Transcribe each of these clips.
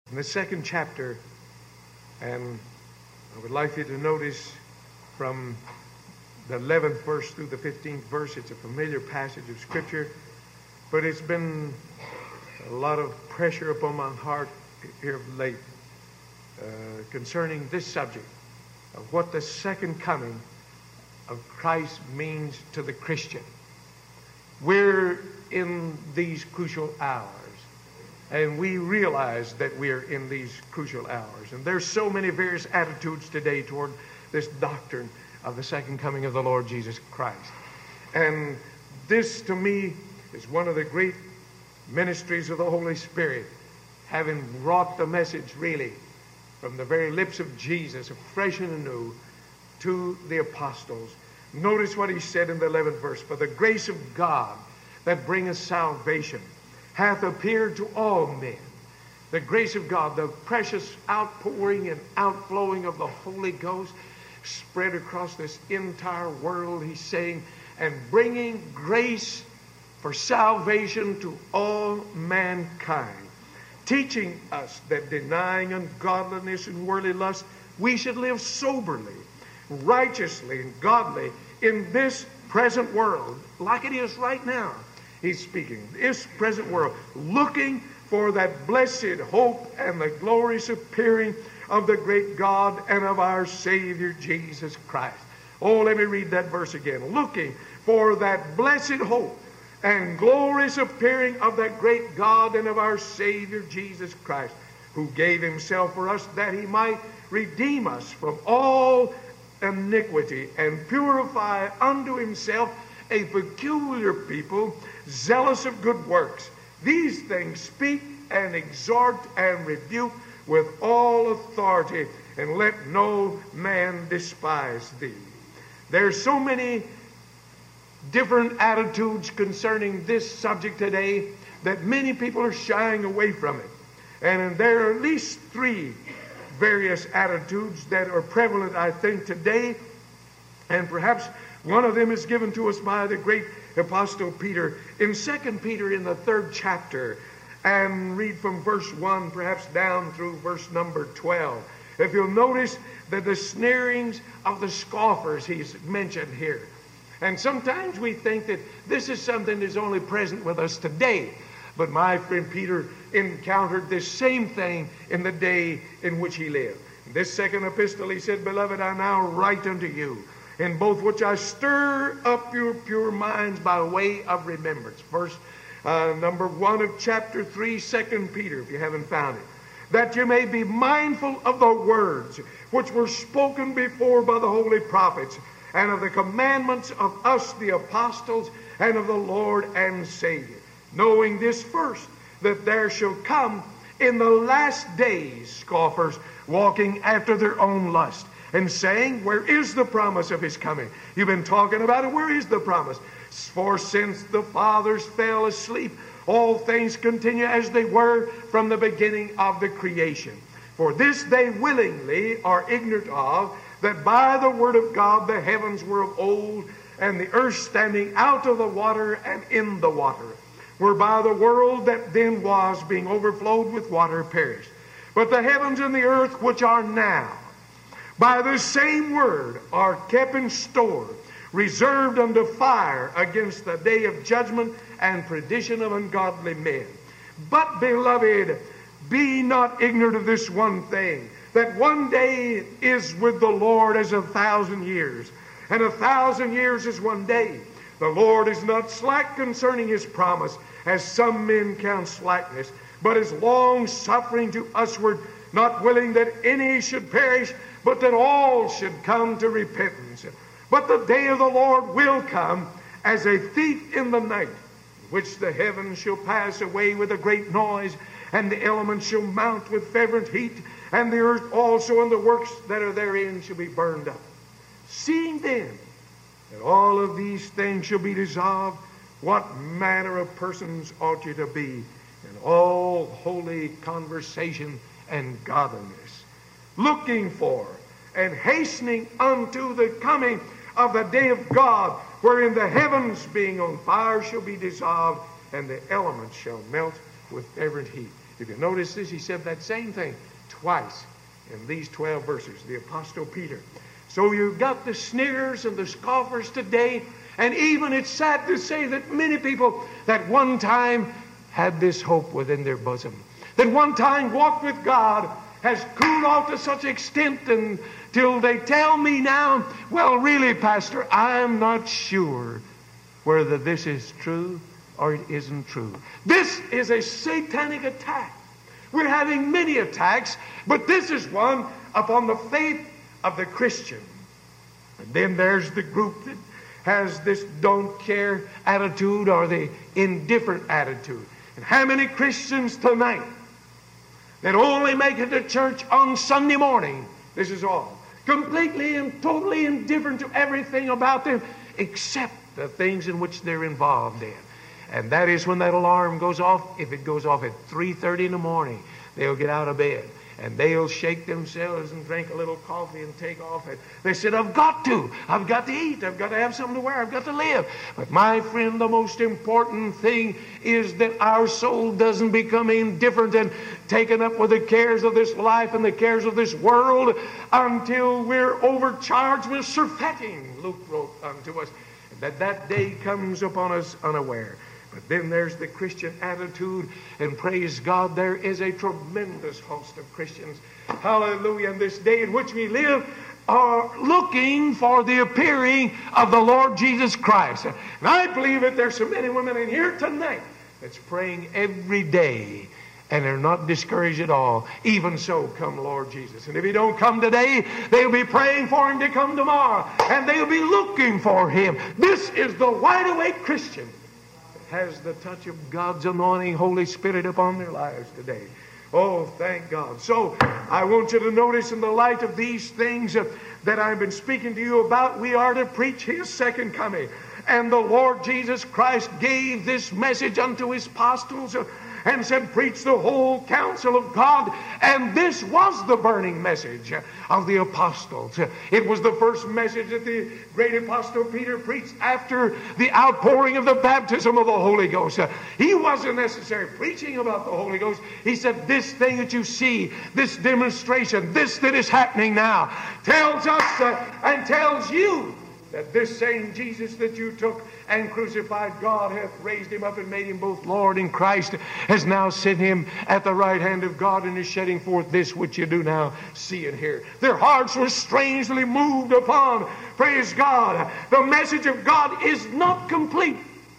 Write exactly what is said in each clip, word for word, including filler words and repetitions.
in the second chapter, and I would like you to notice from the eleventh verse through the fifteenth verse. It's a familiar passage of Scripture, but it's been a lot of pressure upon my heart here of late uh, concerning this subject of what the second coming of Christ means to the Christian. We're in these crucial hours, and we realize that we're in these crucial hours. And there's so many various attitudes today toward this doctrine of the second coming of the Lord Jesus Christ. And this, to me, is one of the great ministries of the Holy Spirit, having brought the message really from the very lips of Jesus, afresh and anew, to the apostles. Notice what he said in the eleventh verse. For the grace of God that bringeth salvation hath appeared to all men. The grace of God, the precious outpouring and outflowing of the Holy Ghost, spread across this entire world, he's saying, and bringing grace for salvation to all mankind, teaching us that denying ungodliness and worldly lust, we should live soberly, righteously, and godly in this present world, like it is right now. He's speaking, this present world, looking for that blessed hope and the glorious appearing of the great God and of our Savior Jesus Christ. Oh, let me read that verse again. Looking for that blessed hope and glorious appearing of that great God and of our Savior Jesus Christ, who gave himself for us that he might redeem us from all iniquity and purify unto himself a peculiar people, zealous of good works. These things speak and exhort and rebuke with all authority, and let no man despise thee. There's so many different attitudes concerning this subject today that many people are shying away from it. And there are at least three various attitudes that are prevalent, I think, today. And perhaps one of them is given to us by the great Apostle Peter in Second Peter in the third chapter. And read from verse one, perhaps down through verse number twelve. If you'll notice that the sneerings of the scoffers he's mentioned here. And sometimes we think that this is something that's only present with us today. But my friend Peter encountered this same thing in the day in which he lived. In this second epistle he said, Beloved, I now write unto you, in both which I stir up your pure minds by way of remembrance. Verse uh, number one of chapter three, Second Peter, if you haven't found it. That you may be mindful of the words which were spoken before by the holy prophets, and of the commandments of us the apostles, and of the Lord and Savior. Knowing this first, that there shall come in the last days scoffers, walking after their own lust, and saying, Where is the promise of his coming? You've been talking about it. Where is the promise? For since the fathers fell asleep, all things continue as they were from the beginning of the creation. For this they willingly are ignorant of, that by the word of God the heavens were of old, and the earth standing out of the water and in the water, whereby the world that then was, being overflowed with water, perished. But the heavens and the earth which are now, by the same word, are kept in store, reserved unto fire against the day of judgment and perdition of ungodly men. But, beloved, be not ignorant of this one thing, that one day is with the Lord as a thousand years, and a thousand years is one day. The Lord is not slack concerning his promise, as some men count slackness, but is long-suffering to usward, not willing that any should perish, but that all should come to repentance. But the day of the Lord will come as a thief in the night, in which the heavens shall pass away with a great noise, and the elements shall mount with fervent heat, and the earth also and the works that are therein shall be burned up. Seeing then that all of these things shall be dissolved, what manner of persons ought you to be in all holy conversation and godliness, looking for and hastening unto the coming of the day of God, wherein the heavens being on fire shall be dissolved, and the elements shall melt with fervent heat. If you notice this, he said that same thing twice in these twelve verses, the Apostle Peter. So you've got the sneerers and the scoffers today, and even it's sad to say that many people that one time had this hope within their bosom, that one time walked with God, has cooled off to such extent until they tell me now, well, really, Pastor, I'm not sure whether this is true or it isn't true. This is a satanic attack. We're having many attacks, but this is one upon the faith of the Christian. And then there's the group that has this don't care attitude or the indifferent attitude. And how many Christians tonight that only make it to church on Sunday morning, this is all, completely and totally indifferent to everything about them except the things in which they're involved in. And that is when that alarm goes off. If it goes off at three thirty in the morning, they'll get out of bed and they'll shake themselves and drink a little coffee and take off. And they said, I've got to. I've got to eat. I've got to have something to wear. I've got to live. But my friend, the most important thing is that our soul doesn't become indifferent and taken up with the cares of this life and the cares of this world until we're overcharged with surfeiting, Luke wrote unto us, that that day comes upon us unaware. But then there's the Christian attitude, and praise God, there is a tremendous host of Christians, hallelujah, in this day in which we live, are looking for the appearing of the Lord Jesus Christ. And I believe that there's so many women in here tonight that's praying every day, and they're not discouraged at all. Even so, come Lord Jesus. And if He don't come today, they'll be praying for Him to come tomorrow, and they'll be looking for Him. This is the wide-awake Christian has the touch of God's anointing Holy Spirit upon their lives today. Oh, thank God. So I want you to notice in the light of these things uh, that I've been speaking to you about, we are to preach His second coming. And the Lord Jesus Christ gave this message unto His apostles uh, and said, preach the whole counsel of God. And this was the burning message of the apostles. It was the first message that the great apostle Peter preached after the outpouring of the baptism of the Holy Ghost. He wasn't necessarily preaching about the Holy Ghost. He said, this thing that you see, this demonstration, this that is happening now, tells us uh, and tells you that this same Jesus that you took and crucified, God hath raised Him up and made Him both Lord and Christ, has now set Him at the right hand of God and is shedding forth this which you do now see and hear. Their hearts were strangely moved upon. Praise God. The message of God is not complete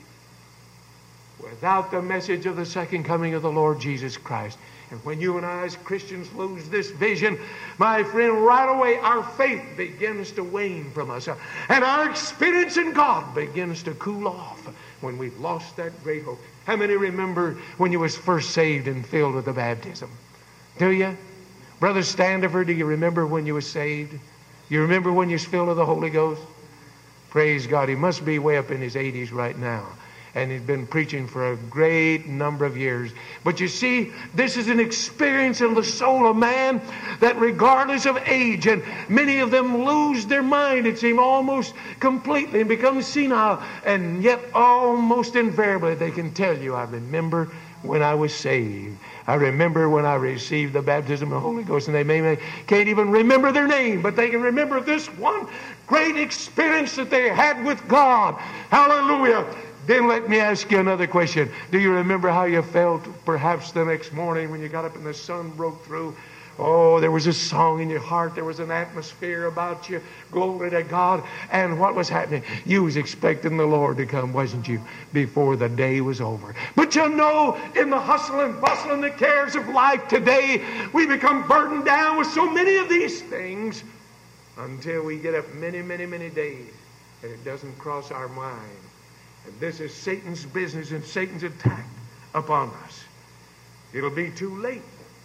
without the message of the second coming of the Lord Jesus Christ. And when you and I as Christians lose this vision, my friend, right away our faith begins to wane from us. And our experience in God begins to cool off when we've lost that great hope. How many remember when you was first saved and filled with the baptism? Do you? Brother Standifer, do you remember when you was saved? You remember when you was filled with the Holy Ghost? Praise God. He must be way up in his eighties right now. And he's been preaching for a great number of years. But you see, this is an experience in the soul of man that regardless of age, and many of them lose their mind, it seems, almost completely and become senile. And yet almost invariably they can tell you, I remember when I was saved. I remember when I received the baptism of the Holy Ghost. And they may, may can't even remember their name, but they can remember this one great experience that they had with God. Hallelujah. Then let me ask you another question. Do you remember how you felt perhaps the next morning when you got up and the sun broke through? Oh, there was a song in your heart. There was an atmosphere about you. Glory to God. And what was happening? You was expecting the Lord to come, wasn't you, before the day was over. But you know, in the hustle and bustle and the cares of life today, we become burdened down with so many of these things until we get up many, many, many days and it doesn't cross our mind. And this is Satan's business and Satan's attack upon us. It'll be too late,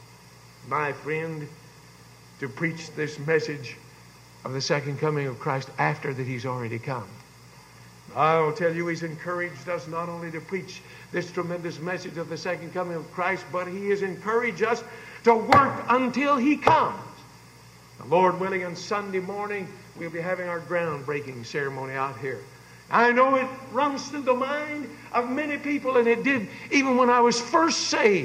my friend, to preach this message of the second coming of Christ after that He's already come. I'll tell you, He's encouraged us not only to preach this tremendous message of the second coming of Christ, but He has encouraged us to work until He comes. The Lord willing, on Sunday morning, we'll be having our groundbreaking ceremony out here. I know it runs through the mind of many people, and it did even when I was first saved.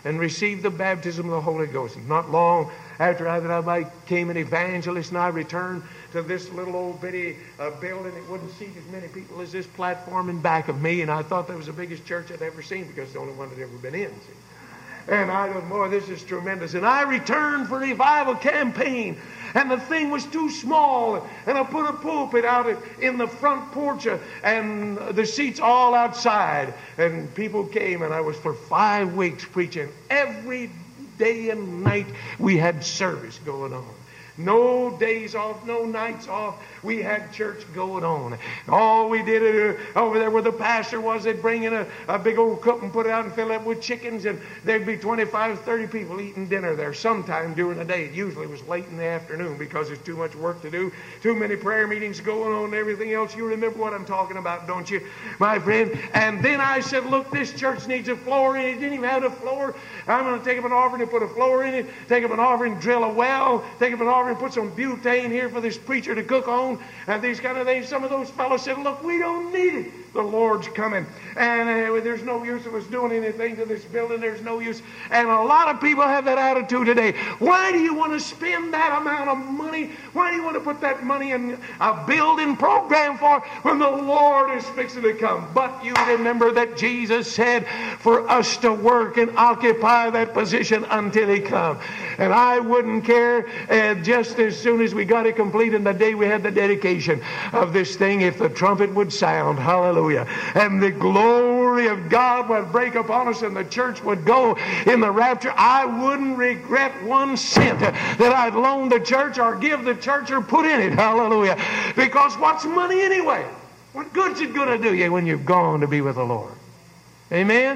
and received the baptism of the Holy Ghost. And not long after I, that I became an evangelist, and I returned to this little old bitty uh, building. It wouldn't seat as many people as this platform in back of me, and I thought that was the biggest church I'd ever seen because it's the only one I'd ever been in. See? And I thought, boy, this is tremendous. And I returned for a revival campaign, and the thing was too small. And I put a pulpit out in the front porch, and the seats all outside. And people came, and I was for five weeks preaching. Every day and night we had service going on. No days off, no nights off. We had church going on. All we did uh, over there where the pastor was, they'd bring in a, a big old cup and put it out and fill it up with chickens, and there'd be twenty-five, thirty people eating dinner there sometime during the day. It usually was late in the afternoon because there's too much work to do, too many prayer meetings going on and everything else. You remember what I'm talking about, don't you, my friend? And then I said, look, this church needs a floor in it. It didn't even have a floor. I'm going to take up an offering and put a floor in it, take up an offering, drill a well, take up an offering, put some butane here for this preacher to cook on, and these kind of things. Some of those fellows said, look, we don't need it. The Lord's coming. And uh, there's no use of us doing anything to this building. There's no use. And a lot of people have that attitude today. Why do you want to spend that amount of money? Why do you want to put that money in a building program for when the Lord is fixing to come? But you remember that Jesus said for us to work and occupy that position until He comes. And I wouldn't care uh, just as soon as we got it completed, the day we had the dedication of this thing, if the trumpet would sound. Hallelujah. And the glory of God would break upon us and the church would go in the rapture. I wouldn't regret one cent that I'd loaned the church or give the church or put in it. Hallelujah. Because what's money anyway? What good's it going to do you when you've gone to be with the Lord? Amen?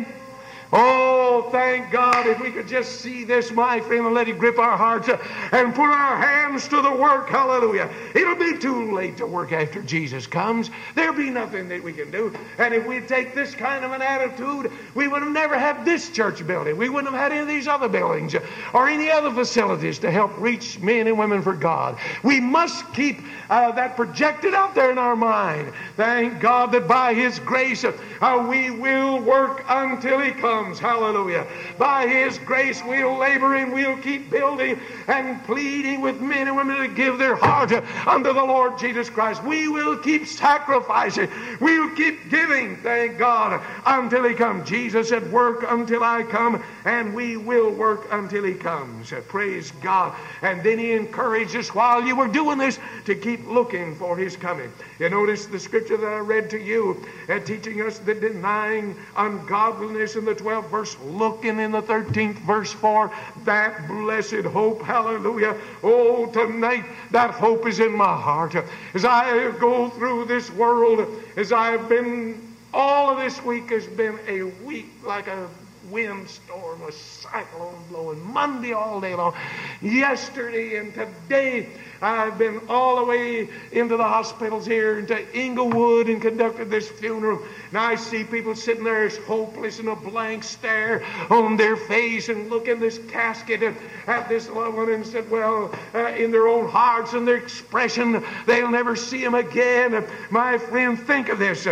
Oh, thank God if we could just see this, my friend, and let it grip our hearts and put our hands to the work. Hallelujah. It'll be too late to work after Jesus comes. There'll be nothing that we can do. And if we take this kind of an attitude, we would have never had this church building. We wouldn't have had any of these other buildings or any other facilities to help reach men and women for God. We must keep uh, that projected out there in our mind. Thank God that by His grace uh, we will work until He comes. Hallelujah. By His grace we'll labor and we'll keep building and pleading with men and women to give their heart unto the Lord Jesus Christ. We will keep sacrificing. We'll keep giving, thank God, until He comes. Jesus said, work until I come, and we will work until He comes. Praise God. And then He encouraged us while you were doing this to keep looking for His coming. You notice the scripture that I read to you, uh, teaching us that denying ungodliness in the twelfth verse, looking in the thirteenth verse for that blessed hope. Hallelujah. Oh, tonight that hope is in my heart. As I go through this world, as I've been, all of this week has been a week like a windstorm, a cyclone blowing, Monday all day long, yesterday and today. I've been all the way into the hospitals here, into Inglewood, and conducted this funeral. And I see people sitting there as hopeless and a blank stare on their face and look in this casket and at this loved one and said, well, uh, in their own hearts and their expression, they'll never see him again. My friend, think of this.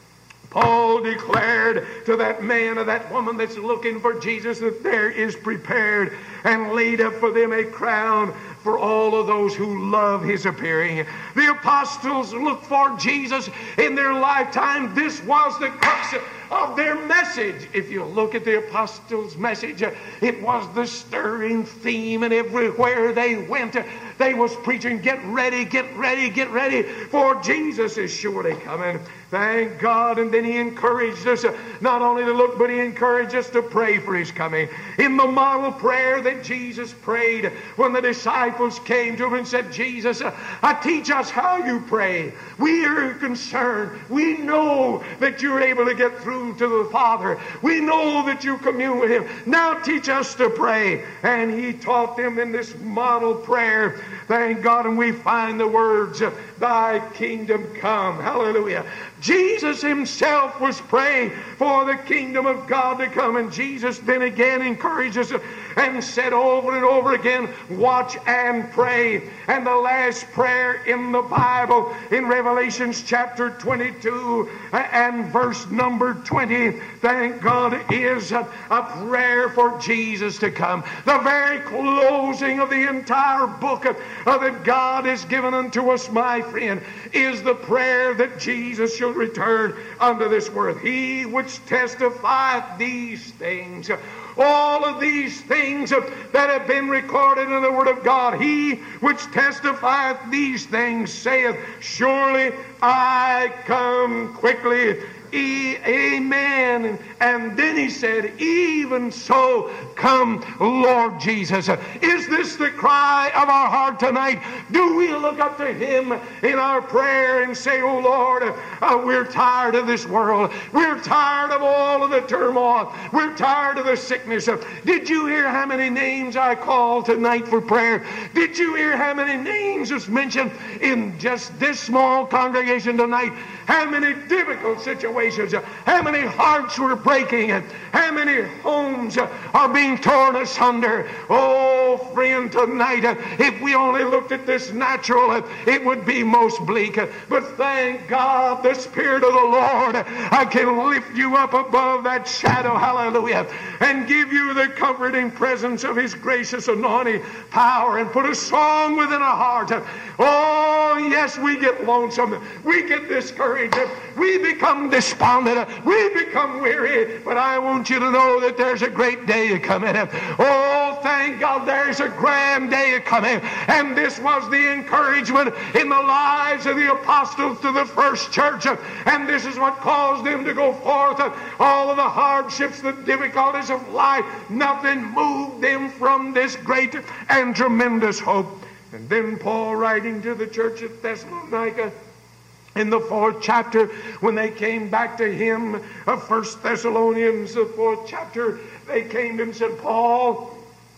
Paul declared to that man or that woman that's looking for Jesus that there is prepared and laid up for them a crown for all of those who love His appearing. The apostles looked for Jesus in their lifetime. This was the crux of their message. If you look at the apostles' message, it was the stirring theme, and everywhere they went, they was preaching, get ready, get ready, get ready, for Jesus is surely coming. Thank God. And then He encouraged us not only to look, but He encouraged us to pray for His coming. In the model prayer that Jesus prayed when the disciples came to Him and said, Jesus, uh, teach us how you pray. We are concerned. We know that you're able to get through to the Father. We know that you commune with Him. Now teach us to pray. And He taught them in this model prayer. Thank God. And we find the words, thy kingdom come. Hallelujah. Jesus Himself was praying for the kingdom of God to come. And Jesus then again encouraged us and said over and over again, watch and pray. And the last prayer in the Bible, in Revelations chapter twenty-two and verse number twenty, thank God, is a, a prayer for Jesus to come. The very closing of the entire book of, of that God has given unto us, my friend, is the prayer that Jesus shall return unto this world. He which testifieth these things, all of these things that have been recorded in the Word of God, he which testifieth these things saith, surely I come quickly. E- Amen. And then he said, even so come, Lord Jesus. Is this the cry of our heart tonight? Do we look up to him in our prayer and say, oh Lord, uh, we're tired of this world. We're tired of all of the turmoil. We're tired of the sickness. Did you hear how many names I called tonight for prayer? Did you hear how many names was mentioned in just this small congregation tonight? How many difficult situations, how many hearts were breaking, how many homes are being torn asunder. Oh, friend, tonight, if we only looked at this natural, it would be most bleak. But thank God, the Spirit of the Lord, I can lift you up above that shadow, hallelujah, and give you the comforting presence of his gracious anointing power, and put a song within our heart. Oh, yes, we get lonesome. We get discouraged. We become despondent. We become weary. But I want you to know that there's a great day coming. Oh, thank God, there's a grand day coming. And this was the encouragement in the lives of the apostles to the first church. And this is what caused them to go forth. All of the hardships, the difficulties of life, nothing moved them from this great and tremendous hope. And then Paul, writing to the church at Thessalonica, in the fourth chapter, when they came back to him, of First Thessalonians, the fourth chapter, they came to him and said, Paul,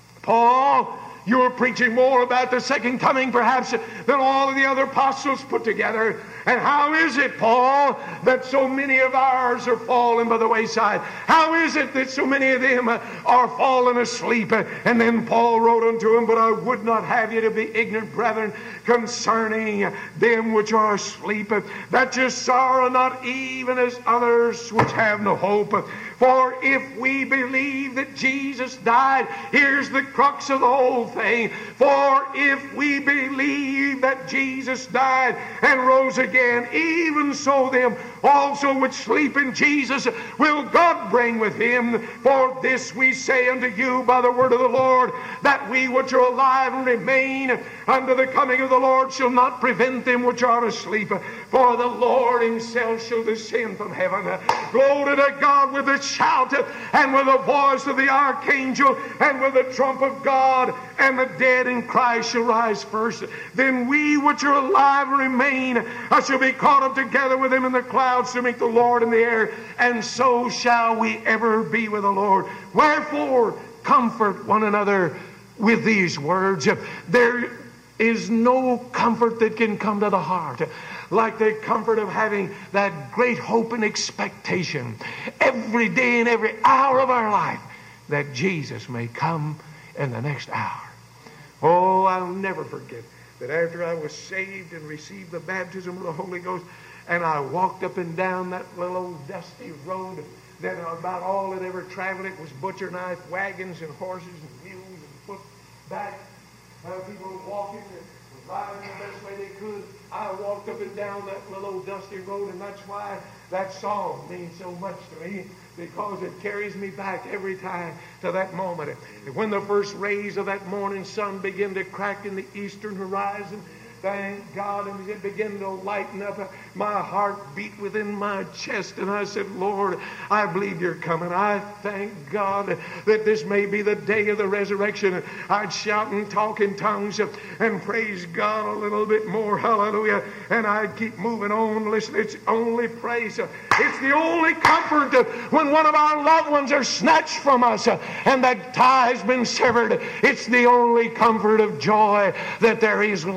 Paul, you're preaching more about the second coming perhaps than all of the other apostles put together. And how is it, Paul, that so many of ours are fallen by the wayside? How is it that so many of them are fallen asleep? And then Paul wrote unto them, but I would not have you to be ignorant, brethren, concerning them which are asleep, that you sorrow not even as others which have no hope. For if we believe that Jesus died, here's the crux of the whole thing. For if we believe that Jesus died and rose again, even so them also which sleep in Jesus will God bring with him. For this we say unto you by the word of the Lord, that we which are alive and remain unto the coming of the Lord shall not prevent them which are asleep. For the Lord himself shall descend from heaven. Glory to God, with a shout and with the voice of the archangel and with the trump of God, and the dead in Christ shall rise first. Then we which are alive and remain I shall be caught up together with him in the clouds to meet the Lord in the air, and so shall we ever be with the Lord. Wherefore comfort one another with these words. There is no comfort that can come to the heart like the comfort of having that great hope and expectation every day and every hour of our life that Jesus may come in the next hour. Oh, I'll never forget that after I was saved and received the baptism of the Holy Ghost, and I walked up and down that little old dusty road that about all that ever traveled, it was butcher knife wagons and horses and mules and foot back. Uh, people were walking and riding the best way they could. I walked up and down that little old dusty road, and that's why that song means so much to me, because it carries me back every time to that moment. And when the first rays of that morning sun began to crack in the eastern horizon, thank God, and it began to lighten up. My heart beat within my chest, and I said, Lord, I believe you're coming. I thank God that this may be the day of the resurrection. I'd shout and talk in tongues and praise God a little bit more. Hallelujah. And I'd keep moving on. Listen, it's only praise. It's the only comfort when one of our loved ones are snatched from us and that tie has been severed. It's the only comfort of joy that there is left in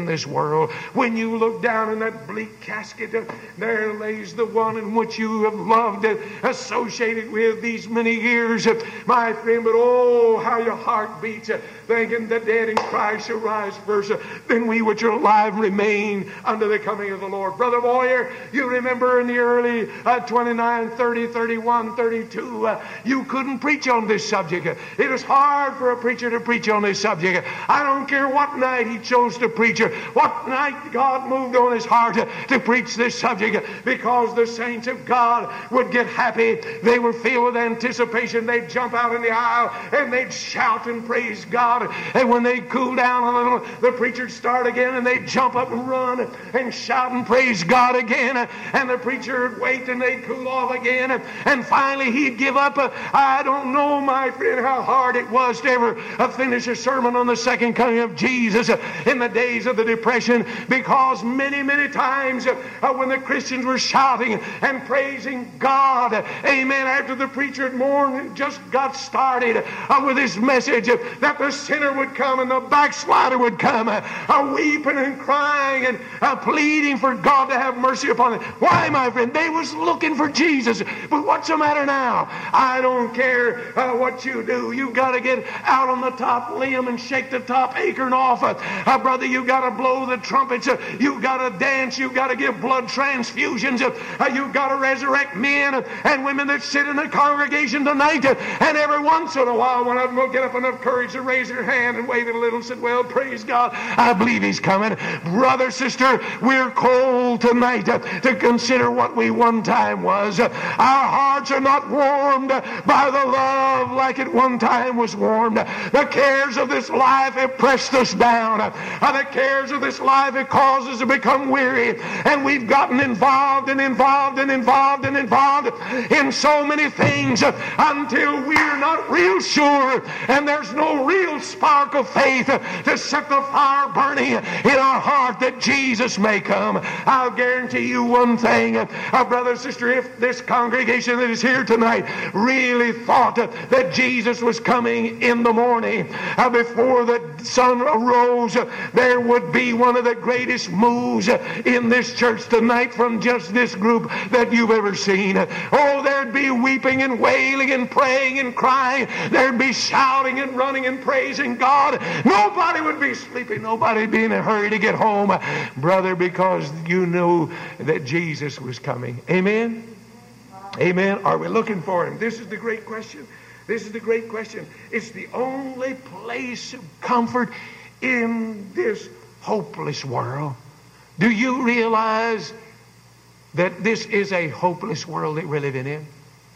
this world. When you look down in that bleak casket, uh, there lays the one in which you have loved and associated with these many years, uh, my friend. But oh, how your heart beats, uh, thinking the dead in Christ shall rise first, uh, then we which are alive remain unto the coming of the Lord. Brother Boyer, you remember in the early uh, twenty-nine, thirty, thirty-one, thirty-two, uh, you couldn't preach on this subject. It was hard for a preacher to preach on this subject. I don't care what night he chose to preach, or what night God moved on his heart to, to preach this subject, because the saints of God would get happy. They were filled with anticipation. They'd jump out in the aisle and they'd shout and praise God. And when they'd cool down a little, the preacher'd start again and they'd jump up and run and shout and praise God again. And the preacher would wait and they'd cool off again. And finally he'd give up. I don't know, my friend, how hard it was to ever finish a sermon on the second coming of Jesus in the days of the Depression, because many, many times when the Christians were shouting and praising God, amen, after the preacher had mourned, just got started with his message, that the sinner would come and the backslider would come, uh, weeping and crying and uh, pleading for God to have mercy upon them. Why, my friend? They was looking for Jesus. But what's the matter now? I don't care uh, what you do. You've got to get out on the top limb and shake the top acorn off. Uh, uh, brother, you've got to blow the trumpets. Uh, you've got to dance. You've got to give blood transfusions. Uh, uh, you've got to resurrect men uh, and women that sit in the congregation tonight. Uh, and every once in a while, one of them will get up enough courage to raise their hand and wave it a little and say, well, praise God, I believe He's coming. Brother, sister, we're called tonight uh, to consider what we one time was. Uh, our hearts are not warmed uh, by the love like it one time was warmed. Uh, the cares of this life have pressed us down. Uh, the cares of this life have caused us to become weary. And we've gotten involved and involved and involved and involved in so many things uh, until we're not real sure and there's no real spark of faith uh, to set the fire burning in our heart that Jesus may come. I'll guarantee you one thing, uh, uh, brother, sister, if this congregation that is here tonight really thought uh, that Jesus was coming in the morning uh, before the sun arose, uh, there would be one of the greatest moves uh, in this church tonight from just this group that you've ever seen. Uh, oh, there'd be weeping and wailing and praying and crying. There'd be shouting and running and praising God. Nobody would be sleeping. Nobody would be in a hurry to get home, uh, brother, because you knew that Jesus was coming. Amen? Amen. Are we looking for Him? This is the great question. This is the great question. It's the only place of comfort in this hopeless world. Do you realize that this is a hopeless world that we're living in?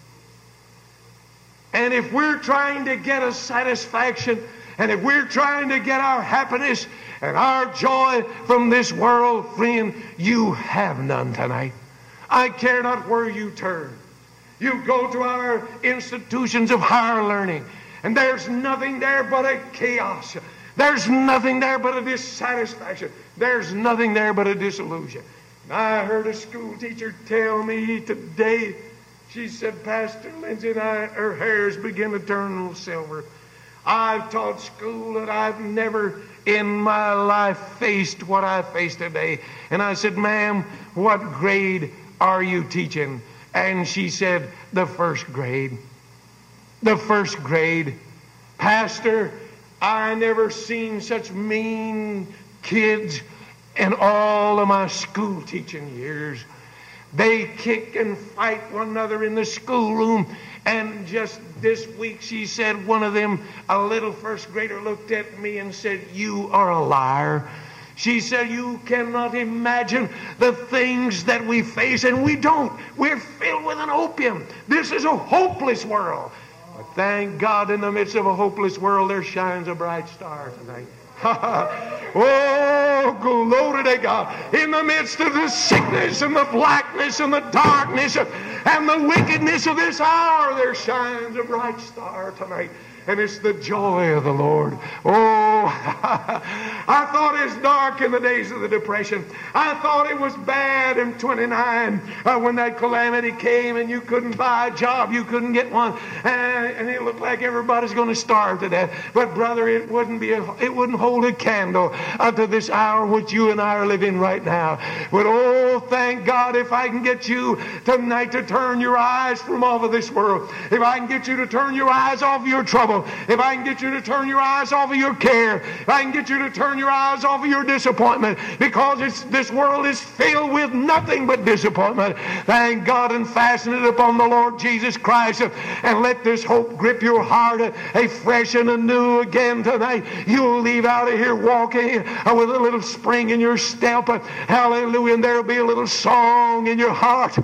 And if we're trying to get a satisfaction, and if we're trying to get our happiness and our joy from this world, friend, you have none tonight. I care not where you turn. You go to our institutions of higher learning, and there's nothing there but a chaos. There's nothing there but a dissatisfaction. There's nothing there but a disillusion. And I heard a school teacher tell me today, she said, Pastor Lindsay and I, her hair's beginning to turn a little silver. I've taught school and I've never in my life faced what I face today. And I said, ma'am, what grade are you teaching? And she said, the first grade. The first grade. Pastor, I never seen such mean kids in all of my school teaching years. They kick and fight one another in the schoolroom. And just this week, she said, one of them, a little first grader, looked at me and said, you are a liar. She said, you cannot imagine the things that we face, and we don't. We're filled with an opium. This is a hopeless world. But thank God, in the midst of a hopeless world, there shines a bright star tonight. Oh, glory to God. In the midst of the sickness and the blackness and the darkness and the wickedness of this hour, there shines a bright star tonight. And it's the joy of the Lord. Oh, Oh, I thought it was dark in the days of the Depression. I thought it was bad in twenty-nine uh, when that calamity came and you couldn't buy a job, you couldn't get one, and, and it looked like everybody's going to starve to death. But brother, it wouldn't be a, it wouldn't hold a candle unto this hour which you and I are living right now. But oh, thank God if I can get you tonight to turn your eyes from off of this world, if I can get you to turn your eyes off of your trouble, if I can get you to turn your eyes off of your care, if I can get you to turn your eyes off of your disappointment, because it's, this world is filled with nothing but disappointment. Thank God and fasten it upon the Lord Jesus Christ, and let this hope grip your heart a fresh and anew again tonight. You'll leave out of here walking with a little spring in your step. Hallelujah. And there'll be a little song in your heart.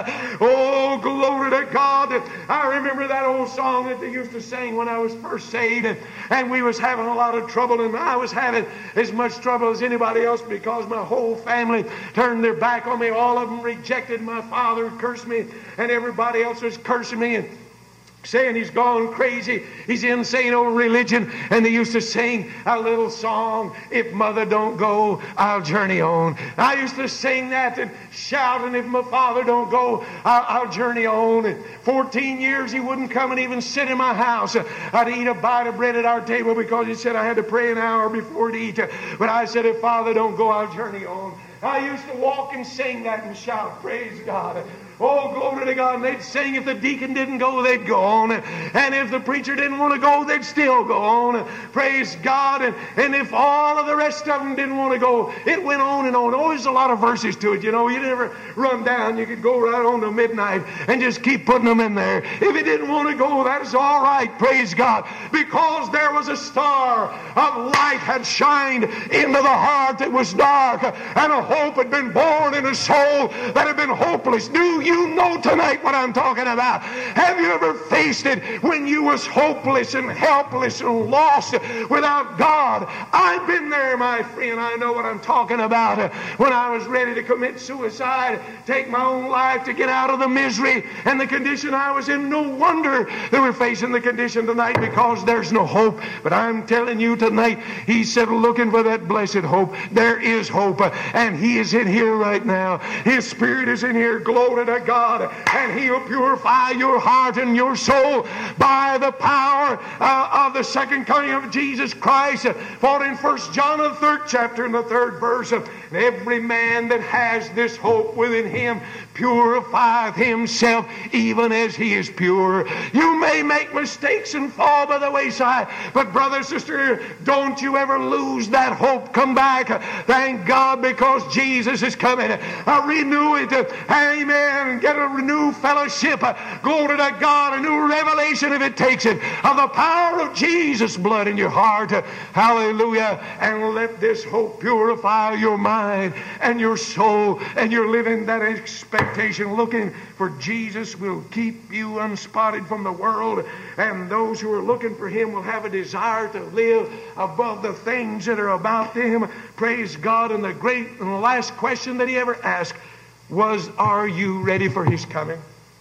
Oh, glory to God. I remember that old song that they used to sing when I was first saved, and, and we was having a lot of trouble, and I was having as much trouble as anybody else because my whole family turned their back on me. All of them rejected my father, cursed me, and everybody else was cursing me and saying he's gone crazy, he's insane over religion. And they used to sing a little song, if mother don't go, I'll journey on. I used to sing that and shout, and if my father don't go, I'll, I'll journey on. And fourteen years he wouldn't come and even sit in my house. I'd eat a bite of bread at our table because he said I had to pray an hour before to eat. But I said, if father don't go, I'll journey on. I used to walk and sing that and shout, praise God. Oh, glory to God. And they'd sing, if the deacon didn't go, they'd go on. And if the preacher didn't want to go, they'd still go on. Praise God. And, and if all of the rest of them didn't want to go, it went on and on. Oh, there's a lot of verses to it. You know, you never run down. You could go right on to midnight and just keep putting them in there. If he didn't want to go, that's all right. Praise God. Because there was a star of light had shined into the heart that was dark, and a hope had been born in a soul that had been hopeless. Do you know tonight what I'm talking about? Have you ever faced it when you was hopeless and helpless and lost without God? I've been there, my friend. I know what I'm talking about. When I was ready to commit suicide, take my own life to get out of the misery and the condition I was in. No wonder that we're facing the condition tonight, because there's no hope. But I'm telling you tonight, he said, looking for that blessed hope. There is hope, and he is in here right now. His Spirit is in here. Glory to God. And he'll purify your heart and your soul by the power uh, of the second coming of Jesus Christ. For in First John, the third chapter and the third verse, every man that has this hope within him purifieth himself even as he is pure. You may make mistakes and fall by the wayside, but brother, sister, don't you ever lose that hope. Come back. Thank God, because Jesus is coming. Uh, renew it. Amen. Get a renewed fellowship. Glory to God. A new revelation, if it takes it, of the power of Jesus' blood in your heart. Hallelujah. And let this hope purify your mind and your soul, and you're living that expectation, looking for Jesus will keep you unspotted from the world, and those who are looking for him will have a desire to live above the things that are about them. Praise God. And the great and the last question that he ever asked was, are you ready for his coming?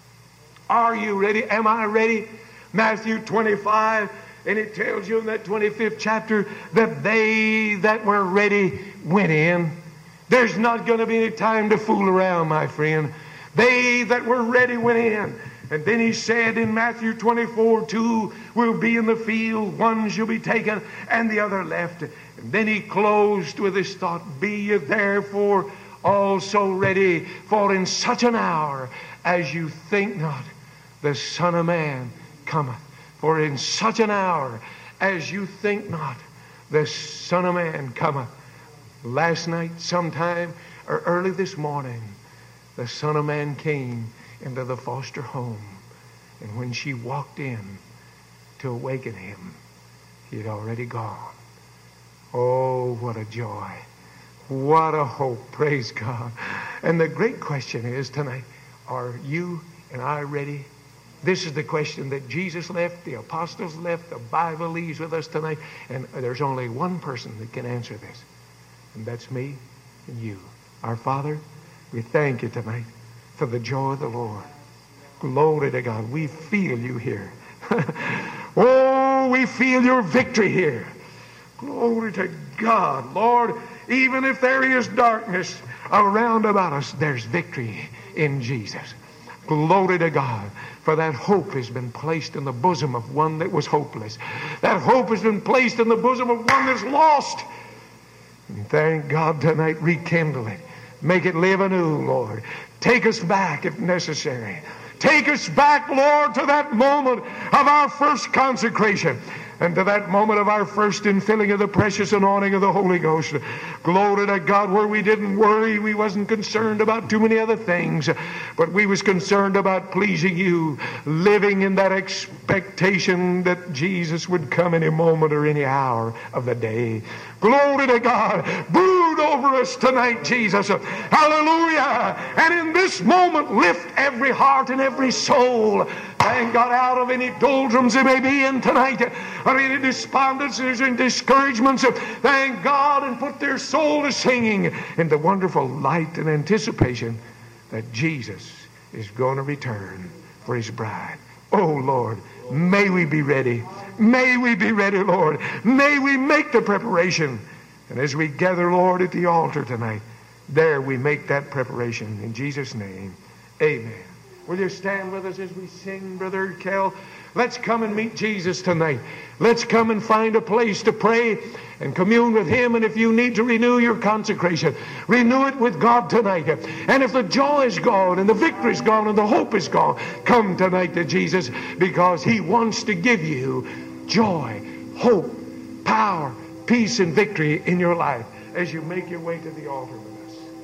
Are you ready? Am I ready? Matthew twenty-five, and it tells you in that twenty-fifth chapter that they that were ready went in. There's not going to be any time to fool around, my friend. They that were ready went in. And then he said in Matthew twenty-four, two will be in the field, one shall be taken, and the other left. And then he closed with this thought, be ye therefore also ready, for in such an hour as you think not, the Son of Man cometh. For in such an hour as you think not, the Son of Man cometh. Last night sometime, or early this morning, the Son of Man came into the foster home. And when she walked in to awaken him, he had already gone. Oh, what a joy. What a hope. Praise God. And the great question is tonight, are you and I ready? This is the question that Jesus left, the apostles left, the Bible leaves with us tonight. And there's only one person that can answer this. And that's me and you. Our Father, we thank you tonight for the joy of the Lord. Glory to God. We feel you here. Oh, we feel your victory here. Glory to God. Lord, even if there is darkness around about us, there's victory in Jesus. Glory to God. For that hope has been placed in the bosom of one that was hopeless. That hope has been placed in the bosom of one that's lost. And thank God tonight, rekindle it. Make it live anew, Lord. Take us back if necessary. Take us back, Lord, to that moment of our first consecration and to that moment of our first infilling of the precious anointing of the Holy Ghost. Glory to God, where we didn't worry, we wasn't concerned about too many other things, but we was concerned about pleasing you, living in that expectation that Jesus would come any moment or any hour of the day. Glory to God. Brood over us tonight, Jesus. Hallelujah. And in this moment, lift every heart and every soul, thank God, out of any doldrums they may be in tonight, or any despondencies and discouragements. Thank God, and put their soul to singing in the wonderful light and anticipation that Jesus is going to return for His bride. Oh, Lord, may we be ready. May we be ready, Lord. May we make the preparation. And as we gather, Lord, at the altar tonight, there we make that preparation. In Jesus' name, amen. Will you stand with us as we sing, Brother Kel? Let's come and meet Jesus tonight. Let's come and find a place to pray and commune with Him. And if you need to renew your consecration, renew it with God tonight. And if the joy is gone and the victory is gone and the hope is gone, come tonight to Jesus, because He wants to give you joy, hope, power, peace, and victory in your life as you make your way to the altar with us.